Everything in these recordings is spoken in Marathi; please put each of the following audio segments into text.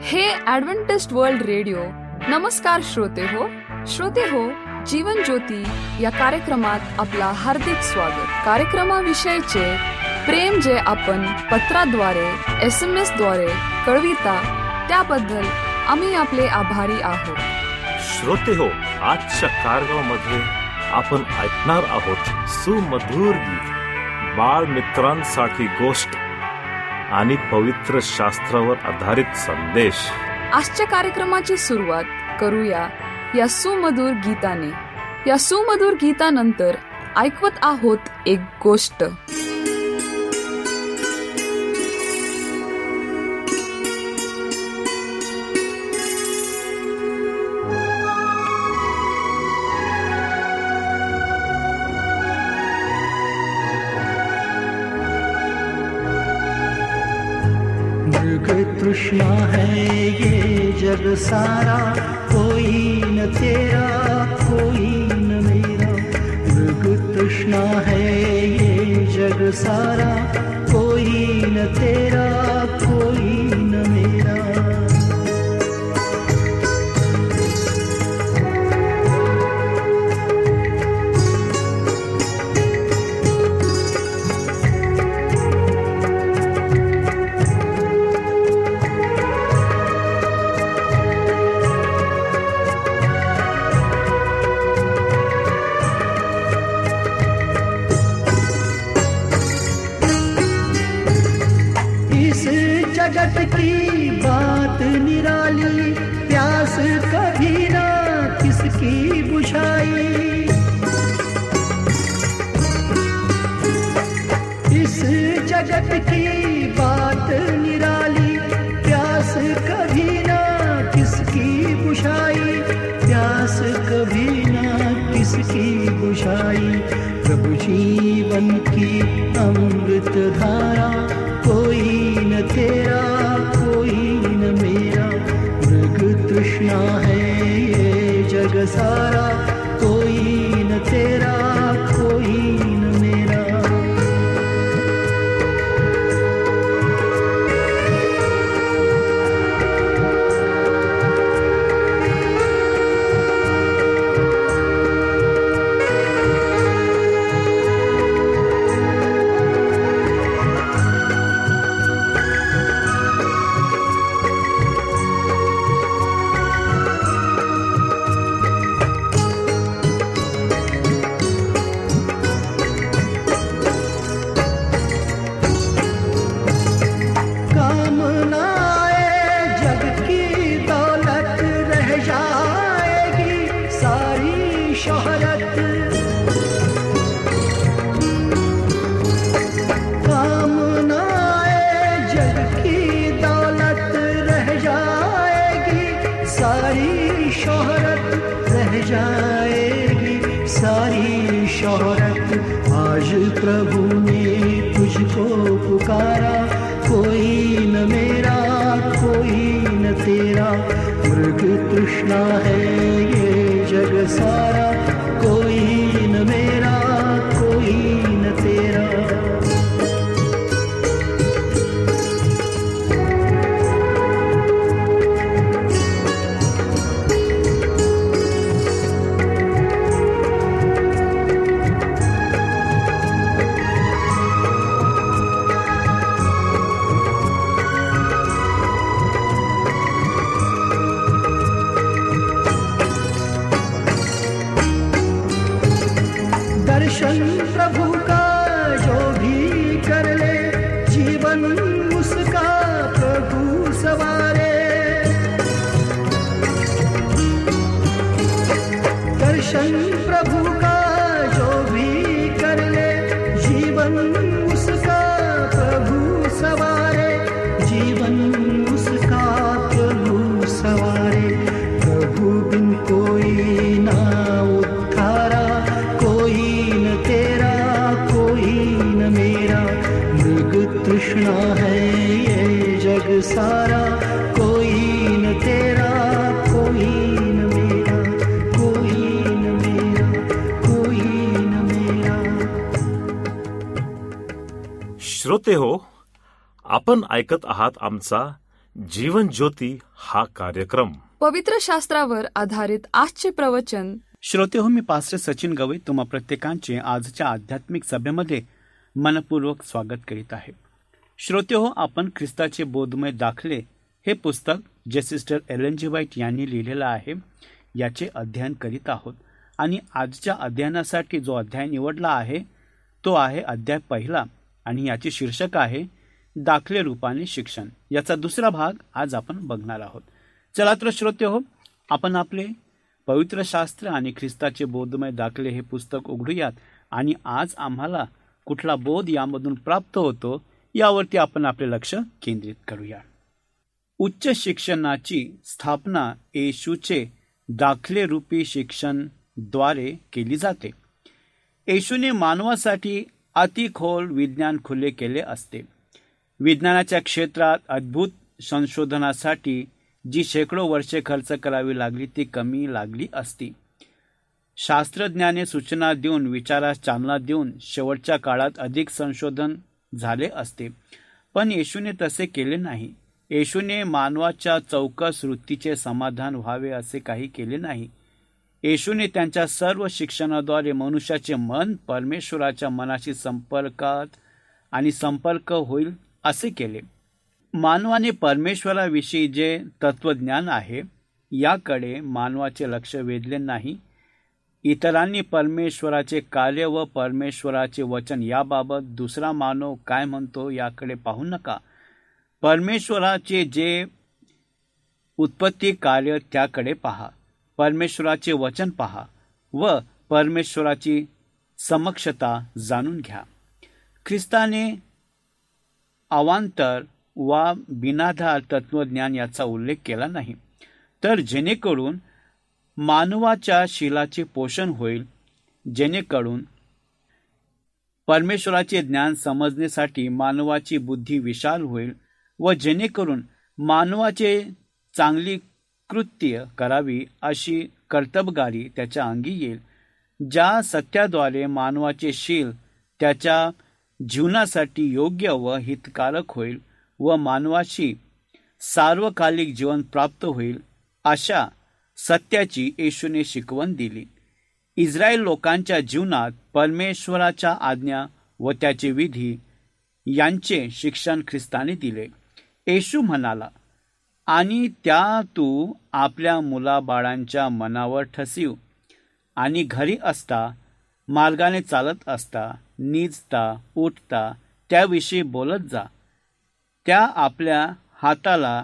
हे ॲडव्हेंटिस्ट वर्ल्ड रेडिओ, नमस्कार श्रोते हो, जीवन ज्योती या कार्यक्रमात आपला हार्दिक स्वागत. कार्यक्रमाविषयीचे प्रेम जे आपण पत्राद्वारे SMS द्वारे कळविता त्याबद्दल आम्ही आपले आभारी आहोत. श्रोते हो, आजच्या कार्यक्रमामध्ये आपण ऐकणार आहोत सुमधुर गीत, बाळ मित्रांसाठी गोष्ट आणि पवित्र शास्त्रावर आधारित संदेश. आजच्या कार्यक्रमाची सुरुवात करूया या सुमधुर गीताने. या सुमधुर गीतानंतर ऐकवत आहोत एक गोष्ट. तृष्णा है ये जग सारा, कोई न तेरा कोई न मेरा. मृग तृष्णा है ये जग सारा, कोई न तेरा कोई न मेरा. जगत की बात निराली, प्यास कभी ना किसकी बुझाई. इस जगत की बात निराली, प्यास कभी ना किसकी बुझाई. प्यास कभी ना किसकी बुझाई. प्रभु जीवन की अमृत धारा, कोई न तेरा कोई न मेरा. मृग तृष्णा है ये जग सारा, कोई न तेरा कोई न मेरा. सारी शोहरत आज प्रभु ने तुझको पुकारा, कोई न मेरा कोई न तेरा. मृग तृष्णा है ये जग सारा, कोई न मेरा कोई न तेरा. दर्शन प्रभु का जो भी कर ले, जीवन उसका प्रभु सवारे. दर्शन प्रभु का जो भी कर ले, जीवन उसका प्रभु सवारे. जीवन उसका प्रभु सवारे. प्रभु बिन कोई ना उद्धारा, कोई न तेरा कोई न मेरा. मृग तृष्णा है ये जग सारा, कोई न तेरा कोई न मेरा. कोई न मेरा कोई न मेरा. श्रोते हो, आपण ऐकत आहात आमचा जीवन ज्योती हा कार्यक्रम पवित्र शास्त्रावर आधारित आजचे प्रवचन. श्रोते हो, मी पास्टर सचिन गवई तुम्हा प्रत्येकांचे आजच्या आध्यात्मिक सभेमध्ये मनपूर्वक स्वागत करीत आहे. श्रोते हो, आपण ख्रिस्ताचे बोधमय दाखले हे पुस्तक जे सिस्टर एलन जी व्हाईट यांनी लिहिलेलं आहे याचे अध्ययन करीत आहोत. आणि आजच्या अध्ययनासाठी जो अध्याय निवडला आहे तो आहे अध्याय 1 आणि याचे शीर्षक आहे दाखले रूपाने शिक्षण. याचा दुसरा भाग आज आपण बघणार आहोत. चला तर श्रोते हो, आपण आपले पवित्र शास्त्र आणि ख्रिस्ताचे बोधमय दाखले हे पुस्तक उघडूयात आणि आज आम्हाला कुठला बोध यामधून प्राप्त होतो यावरती आपण आपले लक्ष केंद्रित करूया. उच्च शिक्षणाची स्थापना येशूचे दाखले रूपी शिक्षण द्वारे केली जाते. येशूने मानवासाठी अतिखोल विज्ञान खुले केले असते. विज्ञानाच्या क्षेत्रात अद्भुत संशोधनासाठी जी शेकडो वर्षे खर्च करावी लागली ती कमी लागली असती. शास्त्रज्ञाने सूचना देऊन विचारास चालना देऊन शेवटच्या काळात अधिक संशोधन झाले असते. पण येशूने तसे केले नाही. येशूने मानवाच्या चौकस वृत्तीचे समाधान व्हावे असे काही केले नाही. येशूने त्यांच्या सर्व शिक्षणाद्वारे मनुष्याचे मन परमेश्वराच्या मनाशी संपर्क होईल असे केले. मानवाने परमेश्वराविषयी जे तत्वज्ञान आहे याकडे मानवाचे लक्ष वेधले नाही. इतरांनी परमेश्वराचे कार्य व परमेश्वराचे वचन याबाबत दुसरा मानव काय म्हणतो याकडे पाहू नका. परमेश्वराचे जे उत्पत्ती कार्य त्याकडे पहा. परमेश्वराचे वचन पहा व परमेश्वराची समक्षता जाणून घ्या. ख्रिस्ताने अवांतर वा बिनाधार तत्वज्ञान याचा उल्लेख केला नाही. तर जेणेकरून मानवाच्या शीलाचे पोषण होईल, जेणेकरून परमेश्वराचे ज्ञान समजण्यासाठी मानवाची बुद्धी विशाल होईल व जेणेकरून मानवाचे चांगली कृत्य करावी अशी कर्तबगारी त्याच्या अंगी येईल. ज्या सत्याद्वारे मानवाचे शील त्याच्या जीवनासाठी योग्य व हितकारक होईल व मानवाशी सार्वकालिक जीवन प्राप्त होईल अशा सत्याची येशूने शिकवण दिली. इस्रायल लोकांच्या जीवनात परमेश्वराच्या आज्ञा व त्याचे विधी यांचे शिक्षण ख्रिस्ताने दिले. येशू म्हणाला, आणि त्या तू आपल्या मुलाबाळांच्या मनावर ठसवीव आणि घरी असता, मार्गाने चालत असता, निजता, उठता त्याविषयी बोलत जा. त्या आपल्या हाताला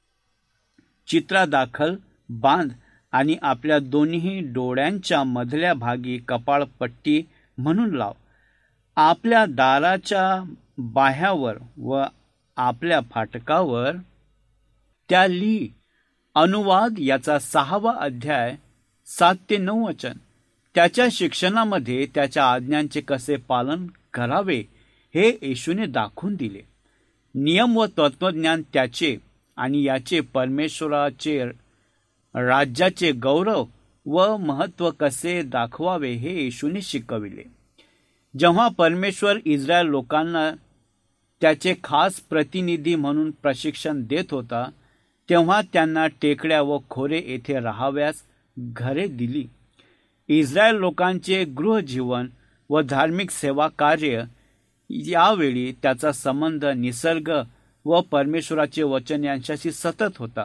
चित्रादाखल बांध आणि आपल्या दोन्ही डोळ्यांच्या मधल्या भागी कपाळपट्टी म्हणून लाव. आपल्या दाराच्या बाह्यावर व आपल्या फाटकावर त्या लिही. अनुवाद याचा 6वा अध्याय 7 ते 9 वचन. त्याच्या शिक्षणामध्ये त्याच्या आज्ञांचे कसे पालन करावे हे येशूने दाखवून दिले. नियम व तत्वज्ञान त्याचे आणि याचे परमेश्वराचे राज्याचे गौरव व महत्त्व कसे दाखवावे हे येशूने शिकविले. जेव्हा परमेश्वर इस्रायल लोकांना त्याचे खास प्रतिनिधी म्हणून प्रशिक्षण देत होता तेव्हा त्यांना टेकड्या व खोरे येथे राहाव्यास घरे दिली. इस्रायल लोकांचे गृहजीवन व धार्मिक सेवा कार्य यावेळी त्याचा संबंध निसर्ग व परमेश्वराचे वचन यांच्याशी सतत होता.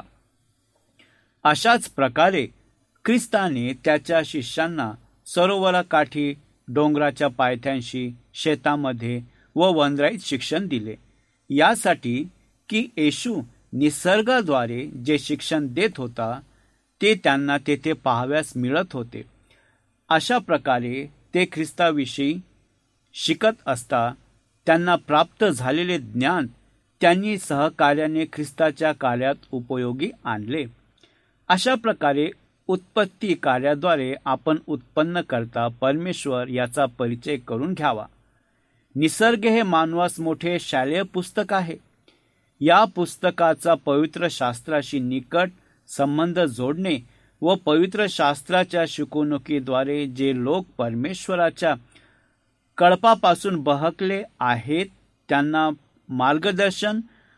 अशाच प्रकारे ख्रिस्ताने त्याच्या शिष्यांना सरोवराकाठी, डोंगराच्या पायथ्यांशी, शेतामध्ये व वंदराईत शिक्षण दिले. यासाठी की येशू निसर्गाद्वारे जे शिक्षण देत होता ते त्यांना तेथे पाहाव्यास मिळत होते. अशा प्रकारे ते ख्रिस्ताविषयी शिकत असता त्यांना प्राप्त झालेले ज्ञान त्यांनी सहकार्याने ख्रिस्ताच्या कार्यात उपयोगी आणले. अशा प्रकारे उत्पत्ती कार्याद्वारे आपण उत्पन्न करता परमेश्वर याचा परिचय करून घ्यावा. निसर्ग हे मानवास मोठे शालेय पुस्तक आहे. या पुस्तकाचा पवित्र शास्त्राशी निकट संबंध जोडणे व पवित्र शास्त्राच्या शिकवणुकीद्वारे जे लोक परमेश्वराच्या कळपापासून बहकले आहेत त्यांना मार्गदर्शन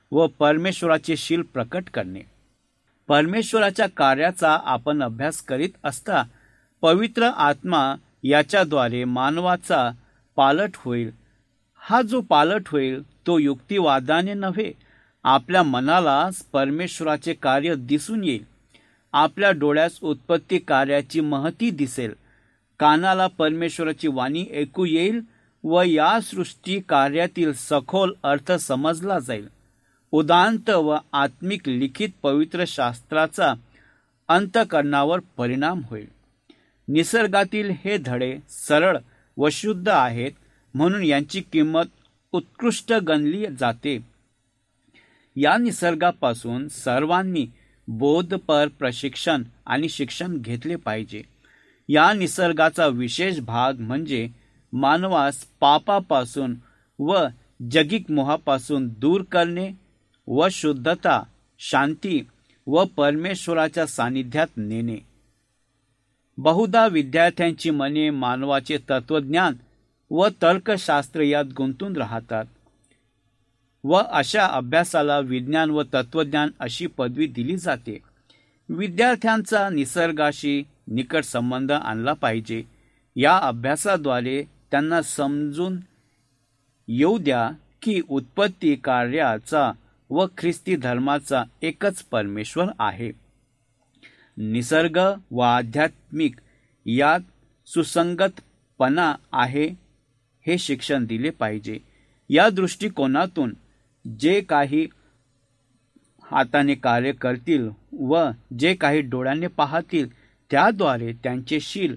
व परमेश्वराचे शील प्रकट करणे. परमेश्वराच्या कार्याचा आपण अभ्यास करीत असता पवित्र आत्मा याच्याद्वारे मानवाचा पालट होईल. हा जो पालट होईल तो युक्तिवादाने नव्हे, आपल्या मनाला परमेश्वराचे कार्य दिसून येईल. आपल्या डोळ्यास उत्पत्ती कार्याची महती दिसेल, कानाला परमेश्वराची वाणी ऐकू येईल व या सृष्टी कार्यातील सखोल अर्थ समजला जाईल. उदांत व आत्मिक लिखित पवित्र शास्त्राचा अंतःकरणावर परिणाम होईल. निसर्गातील हे धडे सरळ व शुद्ध आहेत, म्हणून यांची किंमत उत्कृष्ट गणली जाते. या निसर्गापासून सर्वांनी बोधपर प्रशिक्षण आणि शिक्षण घेतले पाहिजे. या निसर्गाचा विशेष भाग म्हणजे मानवास पापापासून व जगिक मोहापासून दूर करणे व शुद्धता, शांती व परमेश्वराच्या सानिध्यात नेणे. बहुधा विद्यार्थ्यांची मने मानवाचे तत्वज्ञान व तर्कशास्त्र यात गुंतून राहतात व अशा अभ्यासाला विज्ञान व तत्वज्ञान अशी पदवी दिली जाते. विद्यार्थ्यांचा निसर्गाशी निकट संबंध आणला पाहिजे. या अभ्यासाद्वारे त्यांना समजून येऊ द्या की उत्पत्ती कार्याचा व ख्रिस्ती धर्माचा एकच परमेश्वर आहे. निसर्ग व आध्यात्मिक यात सुसंगतपणा आहे हे शिक्षण दिले पाहिजे. या दृष्टिकोनातून जे काही हाताने कार्य करतील व जे काही डोळ्याने पाहतील त्याद्वारे त्यांचे शील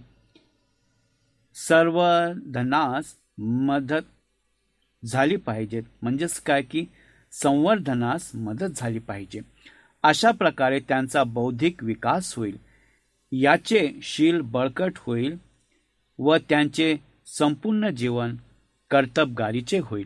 संवर्धनास मदत झाली पाहिजे. म्हणजेच काय की संवर्धनास मदत झाली पाहिजे. अशा प्रकारे त्यांचा बौद्धिक विकास होईल, याचे शील बळकट होईल व त्यांचे संपूर्ण जीवन कर्तबगारीचे होईल.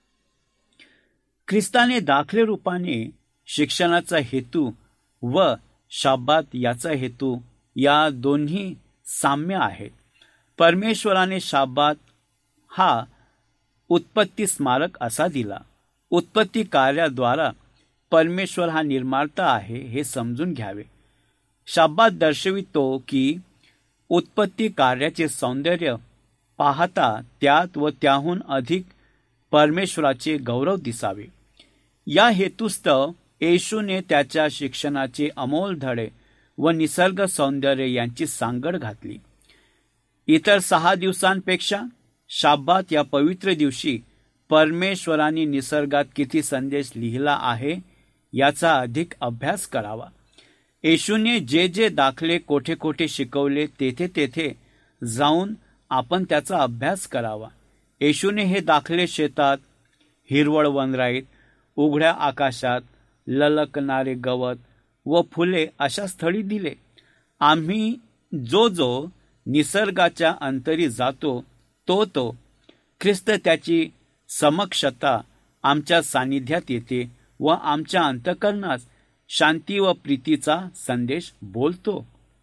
ख्रिस्ताने दाखले रूपाने शिक्षणाचा हेतू व शाब्बात याचा हेतू या दोन्ही साम्य आहेत. परमेश्वराने शाब्बात हा उत्पत्ती स्मारक असा दिला. उत्पत्ती कार्याद्वारा परमेश्वर हा निर्माता आहे हे समजून घ्यावे. शाब्बात दर्शवितो की उत्पत्ती कार्याचे सौंदर्य पाहता त्यात व त्याहून अधिक परमेश्वराचे गौरव दिसावे. या हेतुस्तव येशूने त्याच्या शिक्षणाचे अमोल धडे व निसर्ग सौंदर्य यांची सांगड घातली. इतर 6 दिवसांपेक्षा शाब्बात या पवित्र दिवशी परमेश्वराने निसर्गात किती संदेश लिहिला आहे याचा अधिक अभ्यास करावा. येशूने जे जे दाखले कोठे कोठे शिकवले तेथे तेथे जाऊन आपण त्याचा अभ्यास करावा. येशूने हे दाखले शेतात, हिरवळ वनराईत, उघड्या आकाशात, ललकणारे गवत व फुले अशा स्थळी दिले. आम्ही जो जो निसर्गाच्या अंतरी जातो तो ख्रिस्त त्याची समक्षता आमच्या सानिध्यात येते व आमच्या अंतःकरणास शांती व प्रीतीचा संदेश बोलतो.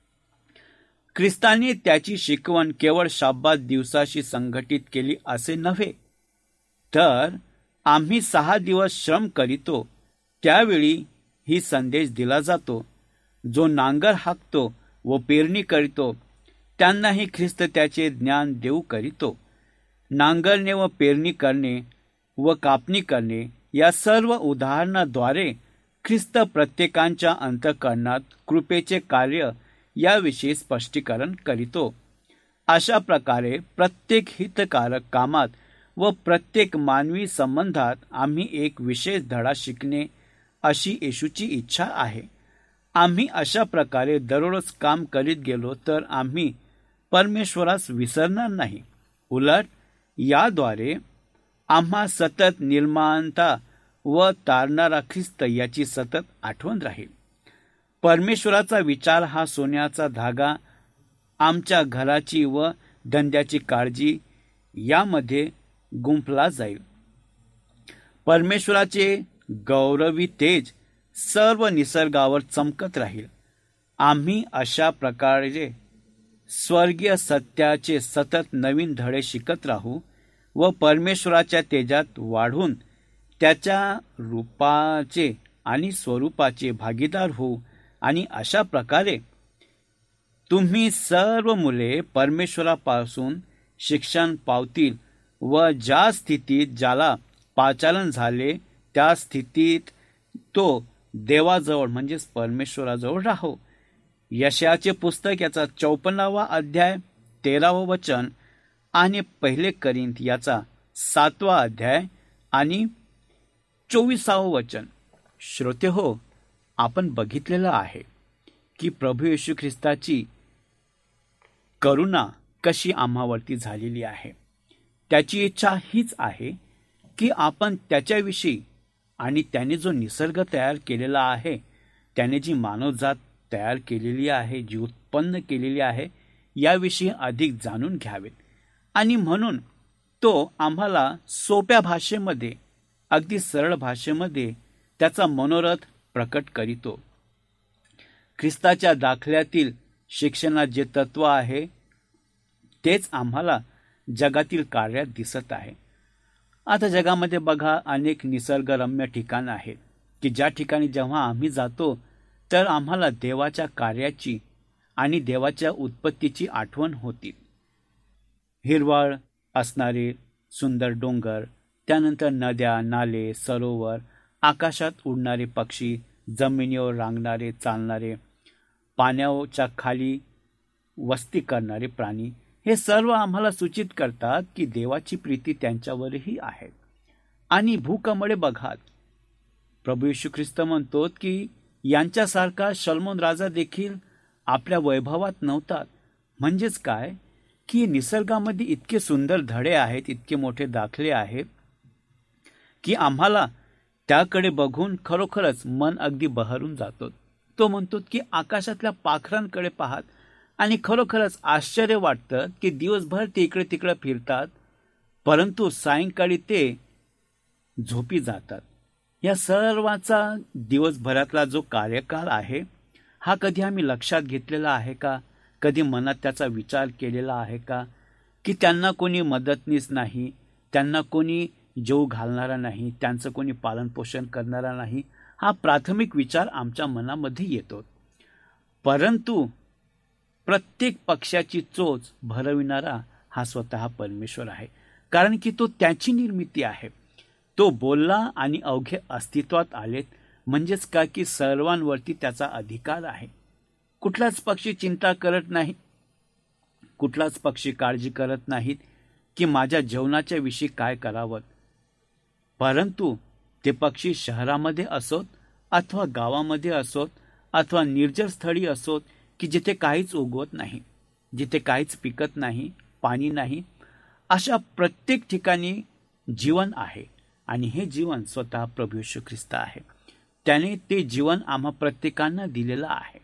ख्रिस्ताने त्याची शिकवण केवळ शाब्बात दिवसाशी संघटित केली असे नव्हे, तर आम्ही 6 दिवस श्रम करीतो त्यावेळी ही संदेश दिला जातो. जो नांगर हाकतो व पेरणी करीतो त्यांनाही ख्रिस्त त्याचे ज्ञान देऊ करीतो. नांगरणे व पेरणी करणे व कापणी करणे या सर्व उदाहरणाद्वारे ख्रिस्त प्रत्येकाच्या अंतःकरणात कृपेचे कार्य याविषयी स्पष्टीकरण करीतो. अशा प्रकारे प्रत्येक हितकारक कामात व प्रत्येक मानवी संबंधात आम्ही एक विशेष धडा शिकणे अशी येशूची इच्छा आहे. आम्ही अशा प्रकारे दररोज काम करीत गेलो तर आम्ही परमेश्वरास विसरणार नाही. उलट याद्वारे आम्हा सतत निर्माणता व तारणारा ख्रिस्त याची सतत आठवण राहील. परमेश्वराचा विचार हा सोन्याचा धागा आमच्या घराची व धंद्याची काळजी यामध्ये गुंफला जाईल. परमेश्वराचे गौरवी तेज सर्व निसर्गावर चमकत राहील. आम्ही अशा प्रकारे स्वर्गीय सत्याचे सतत नवीन धडे शिकत राहू व परमेश्वराच्या तेजात वाढून त्याच्या रूपाचे आणि स्वरूपाचे भागीदार होऊ आणि अशा प्रकारे तुम्ही सर्व मुले परमेश्वरापासून शिक्षण पावतील व ज्या स्थितीत ज्याला पाचारण झाले त्या स्थितीत तो देवाजवळ म्हणजेच परमेश्वराजवळ राहो. यशायाचे पुस्तक याचा 54वा अध्याय 13वं वचन आणि 1 कोरिंथ याचा 7वा अध्याय आणि 24वं वचन. श्रोते हो, आपण बघितलेलं आहे की प्रभू येशू ख्रिस्ताची करुणा कशी आम्हावरती झालेली आहे. त्याची इच्छा हीच आहे की आपण त्याच्याविषयी आणि त्याने जो निसर्ग तयार केलेला आहे, त्याने जी मानवजात तयार केलेली आहे, जी उत्पन्न केलेली आहे, याविषयी अधिक जाणून घ्यावेत. आणि म्हणून तो आम्हाला सोप्या भाषेमध्ये, अगदी सरळ भाषेमध्ये त्याचा मनोरथ प्रकट करीतो. ख्रिस्ताच्या दाखल्यातील शिक्षणात जे तत्व आहे तेच आम्हाला जगातील कार्यात दिसत आहे. आता जगामध्ये बघा, अनेक निसर्गरम्य ठिकाणं आहेत की ज्या ठिकाणी जेव्हा आम्ही जातो तर आम्हाला देवाच्या कार्याची आणि देवाच्या उत्पत्तीची आठवण होती. हिरवळ असणारे सुंदर डोंगर, त्यानंतर नद्या, नाले, सरोवर, आकाशात उडणारे पक्षी, जमिनीवर रांगणारे, चालणारे, पाण्याच्या खाली वस्ती करणारे प्राणी, हे सर्व आम्हाला सूचित करतात की देवाची प्रीती त्यांच्यावरही आहे. आणि भूकंपमुळे बघा, प्रभू येशू ख्रिस्त म्हणतो की यांच्यासारखा शलोमोन राजा देखील आपल्या वैभवात नव्हता. म्हणजेच काय की निसर्गामध्ये इतके सुंदर धडे आहेत, इतके मोठे दाखले आहेत की आम्हाला त्याकडे बघून खरोखरच मन अगदी बहरून जातो. तो म्हणतो की आकाशातल्या पाखरांकडे पाहत आणि खरोखरच आश्चर्य वाटतं की दिवसभर ते इकडे तिकडे फिरतात, परंतु सायंकाळी ते झोपी जातात. या सर्वाचा दिवसभरातला जो कार्यकाळ आहे हा कधी आम्ही लक्षात घेतलेला आहे का? कधी मनात त्याचा विचार केलेला आहे का की त्यांना कोणी मदतनीस नाही, त्यांना कोणी जेव घालणारा नाही, त्यांचं कोणी पालनपोषण करणारा नाही? हा प्राथमिक विचार आमच्या मनामध्ये येतो. परंतु प्रत्येक पक्षाची चोच भरविणारा हा स्वतः परमेश्वर आहे, कारण की तो त्याची निर्मिती आहे. तो बोलला आणि अवघे अस्तित्वात आलेत. म्हणजेच काय की सर्वांवरती त्याचा अधिकार आहे. कुठलाच पक्षी चिंता करत नाही, कुठलाच पक्षी काळजी करत नाहीत की माझ्या जेवणाच्या विषयी काय करावं. परंतु ते पक्षी शहरामध्ये असोत अथवा गावामध्ये असोत अथवा निर्जन स्थळी असोत की जिथे काहीच उगवत नाही, जिथे काहीच पिकत नाही, पाणी नाही, अशा प्रत्येक ठिकाणी जीवन आहे. आणि हे जीवन स्वतः प्रभू येशू ख्रिस्त आहे. त्याने ते जीवन आम्हा प्रत्येकांना दिलेलं आहे.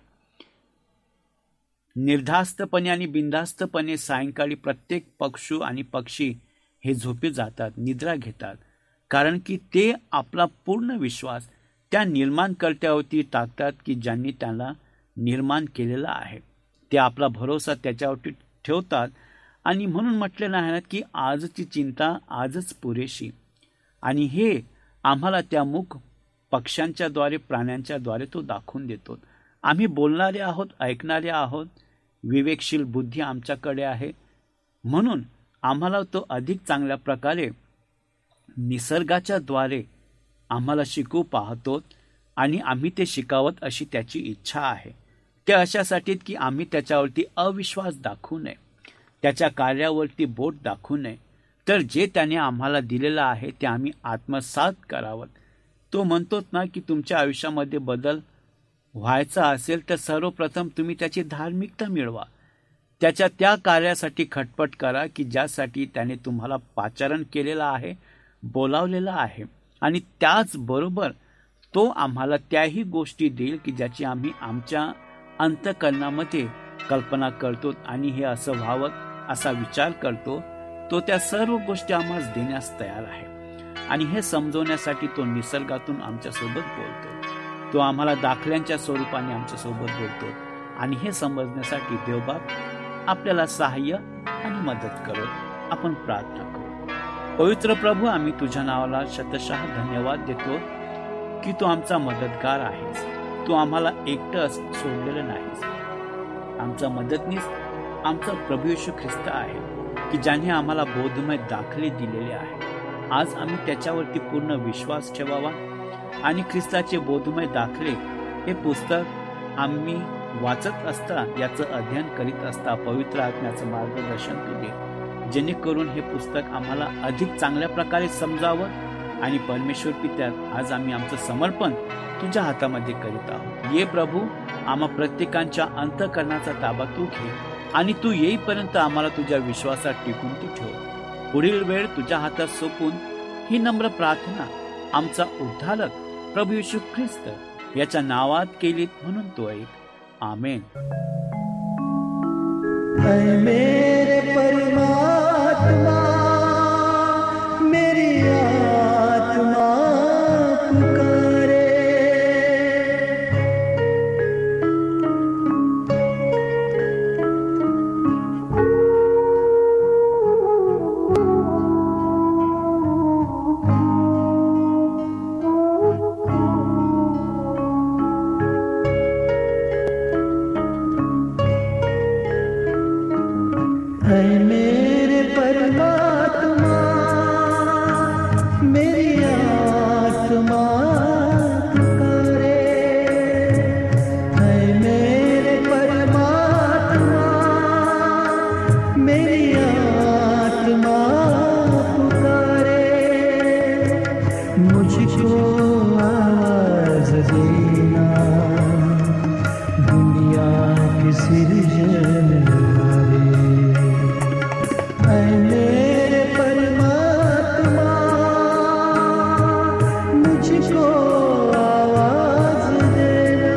निर्धास्तपणे आणि बिनधास्तपणे सायंकाळी प्रत्येक पक्षू आणि पक्षी हे झोपी जातात, निद्रा घेतात, कारण की ते आपला पूर्ण विश्वास त्या निर्माणकर्त्यावरती टाकतात की ज्यांनी त्यांना निर्माण केलेला आहे. ते आपला भरोसा त्याच्यावरती ठेवतात. आणि म्हणून म्हटलेलं आहे ना की आजची चिंता आजच पुरेशी. आणि हे आम्हाला त्या मूक पक्ष्यांच्याद्वारे, प्राण्यांच्याद्वारे तो दाखवून देतो. आम्ही बोलणारे आहोत, ऐकणारे आहोत, विवेकशील बुद्धी आमच्याकडे आहे, म्हणून आम्हाला तो अधिक चांगल्या प्रकारे निसर्गाच्या द्वारे आम्हाला शिकवू पाहतो. आणि आम्ही ते शिकावत अशी त्याची इच्छा आहे. ते अशासाठी की आम्ही त्याच्यावरती अविश्वास दाखवू नये, त्याच्या कार्यावरती बोट दाखवू नये, तर जे त्याने आम्हाला दिलेलं आहे ते आम्ही आत्मसात करावं. तो म्हणतो ना की तुमच्या आयुष्यामध्ये बदल व्हायचा असेल तर सर्वप्रथम तुम्ही त्याची धार्मिकता मिळवा, त्याच्या त्या कार्यासाठी खटपट करा की ज्यासाठी त्याने तुम्हाला पाचारण केलेलं आहे, बोलावलेलं आहे. आणि त्याचबरोबर तो आम्हाला त्याही गोष्टी देईल की ज्याची आम्ही आमच्या अंतःकरणामध्ये कल्पना करतो आणि हे असं व्हावं असा विचार करतो. तो त्या सर्व गोष्टी आम्हाला देण्यास तयार आहे. आणि हे समजवण्यासाठी तो निसर्गातून आमच्यासोबत बोलतो, तो आम्हाला दाखल्यांच्या स्वरूपाने आमच्यासोबत बोलतो. आणि हे समजण्यासाठी देवबाप आपल्याला सहाय्य आणि मदत करो. आपण प्रार्थना करू. पवित्र प्रभू, आम्ही तुझ्या नावाला शतशः धन्यवाद देतो की तू आमचा मदतगार आहेस. तू आम्हाला एकटंच सोडलेलं नाहीस. आमचा मदतनीस आमचा प्रभू येशू ख्रिस्त आहे की ज्याने आम्हाला बोधमय दाखले दिलेले आहे. आज आम्ही त्याच्यावरती पूर्ण विश्वास ठेवावा आणि ख्रिस्ताचे बोधमय दाखले हे पुस्तक आम्ही वाचत असता, याचं अध्ययन करीत असता पवित्र आत्म्याचं मार्गदर्शन तू दे, जेणेकरून हे पुस्तक आम्हाला अधिक चांगल्या प्रकारे समजावं. आणि परमेश्वर पित्यात आज आम्ही आमचं समर्पण तुझ्या हातामध्ये करीत आहोत. ये प्रभू, आम्हा प्रत्येकांच्या अंतःकरणाचा ताबा तू घे आणि तू येईपर्यंत आम्हाला तुझ्या विश्वासात टिकून तू ठेव. पुढील वेळ तुझ्या हातात सोपून ही नम्र प्रार्थना आमचा उद्धारक प्रभू येशू ख्रिस्त याच्या नावात केली म्हणून तो ऐक. आमेन. मेरे परमात्मा, मेरी आत्मा पुकारे. मेरे परमात्मा, मेरी आत्मा पुकारे. मेरे परमात्मा, मेरी आत्मा पुकारे. मुझको आवाज देना दुनिया के सिरजनहारे. मेरे परमात्मा, मुझको आवाज देना.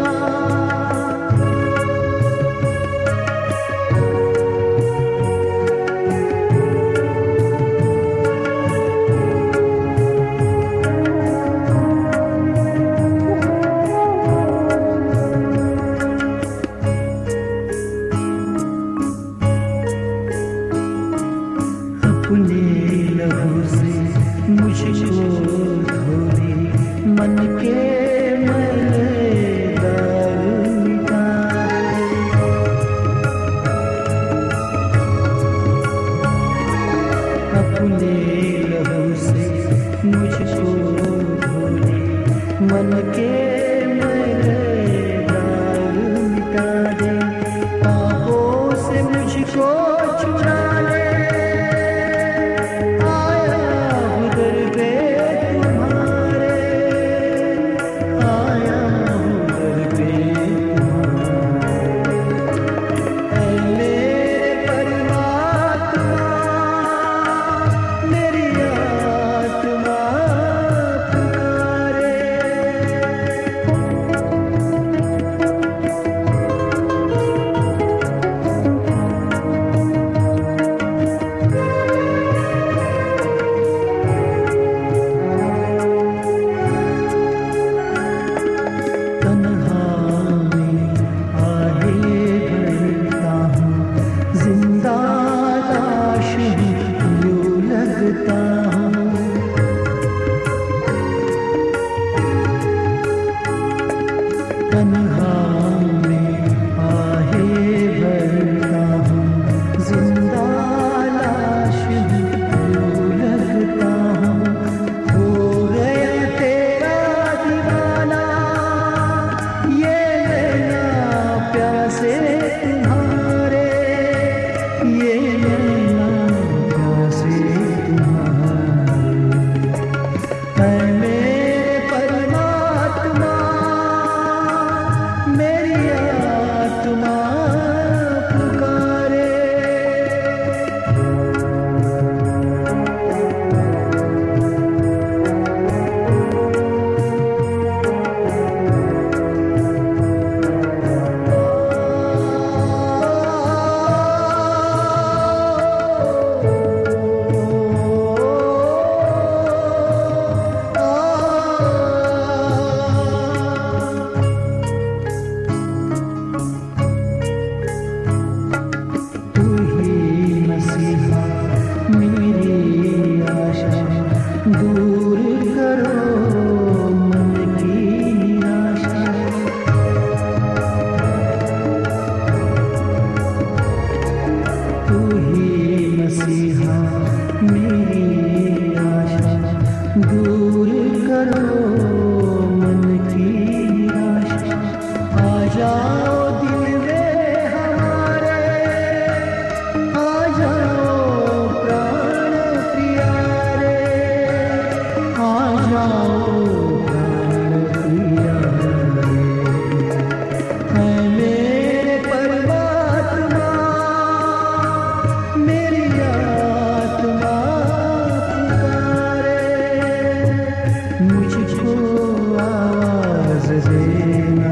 अपने लहू से मुझको धोले, मन के मैले दाग मिटाए. अपने लहू से मुझको धोले, मन के मैले दाग मिटा दे. पापों से मुझको छुड़ा ले. मेरे परमात्मा, मेरी जाओ दिल में हमारे, आ जाओ प्राण प्यारे, आ जाओ प्राण प्यारे। है मेरे परमात्मा, मेरी आत्मा पुकारे, मुझको आवाज देना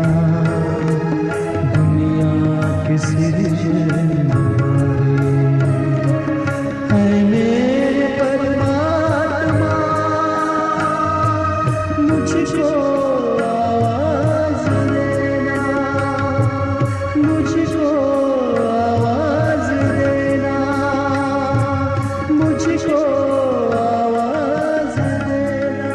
दुनिया के सिरजनहारे। है मेरे परमात्मा, मुझको आवाज देना, मुझको आवाज देना, मुझको आवाज देना।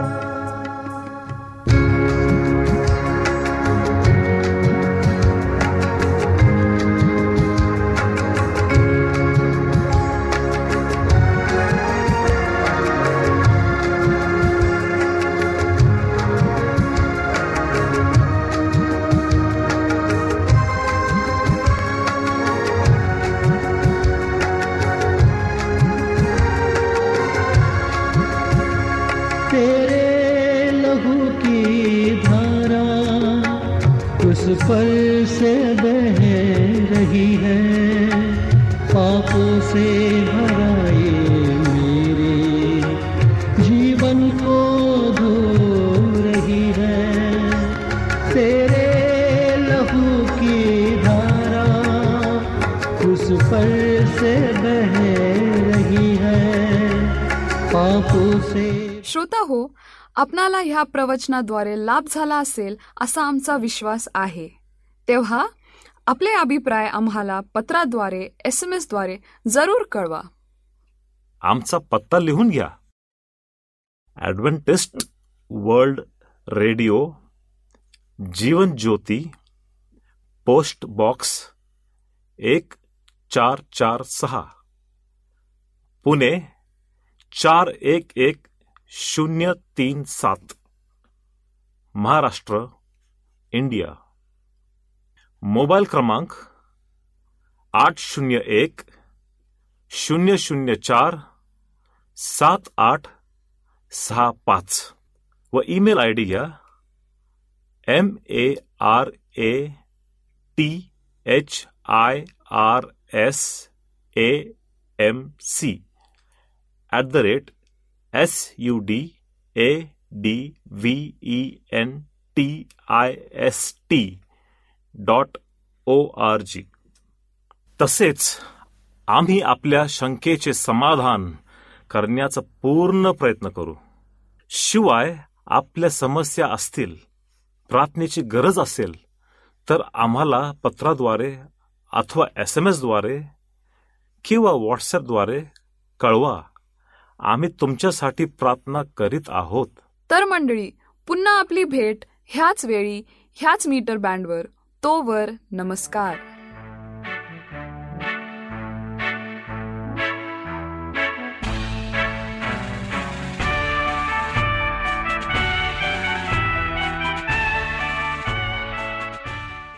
तेरे लहू की धारा उस पर से बह रही है, पापों से भरा ये मेरे जीवन को धो रही है। तेरे लहू की धारा उस पर से बह रही है, पापों से। श्रोता हो, आपणाला ह्या प्रवचनाद्वारे लाभ झाला असेल असा आमचा विश्वास आहे. तेव्हा आपले अभिप्राय आम्हाला पत्राद्वारे, SMS द्वारे जरूर कळवा. आमचा पत्ता लिहून घ्या. Adventist world radio, Jeevan Jyoti, post box 1446, Pune 411037, Maharashtra, India. Mobile क्रमांक 801-004-7865 व ईमेल आय डी घ्या MARAMC@SUDADVENTIST.org. तसेच आम्ही आपल्या शंकेचे समाधान करण्याचा पूर्ण प्रयत्न करू. शिवाय आपल्या समस्या असतील, प्रार्थनेची गरज असेल तर आम्हाला पत्राद्वारे अथवा SMS द्वारे किंवा व्हॉट्सॲपद्वारे कळवा. आम्ही तुमच्यासाठी प्रार्थना करीत आहोत. तर मंडळी, पुन्हा आपली भेट ह्याच वेळी ह्याच मीटर बँडवर. तोवर नमस्कार.